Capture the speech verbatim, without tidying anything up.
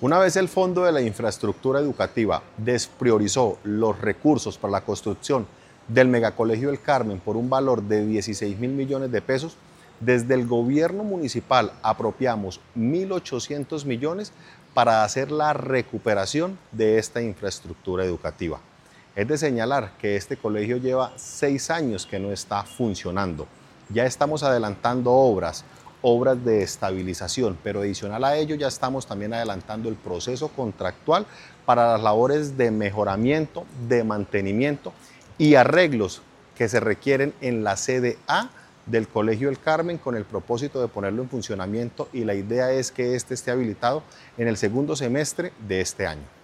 Una vez el Fondo de la Infraestructura Educativa despriorizó los recursos para la construcción del Megacolegio del Carmen por un valor de dieciséis mil millones de pesos, desde el gobierno municipal apropiamos mil ochocientos millones para hacer la recuperación de esta infraestructura educativa. Es de señalar que este colegio lleva seis años que no está funcionando. Ya estamos adelantando obras, obras de estabilización, pero adicional a ello ya estamos también adelantando el proceso contractual para las labores de mejoramiento, de mantenimiento y arreglos que se requieren en la sede A del Colegio del Carmen con el propósito de ponerlo en funcionamiento, y la idea es que este esté habilitado en el segundo semestre de este año.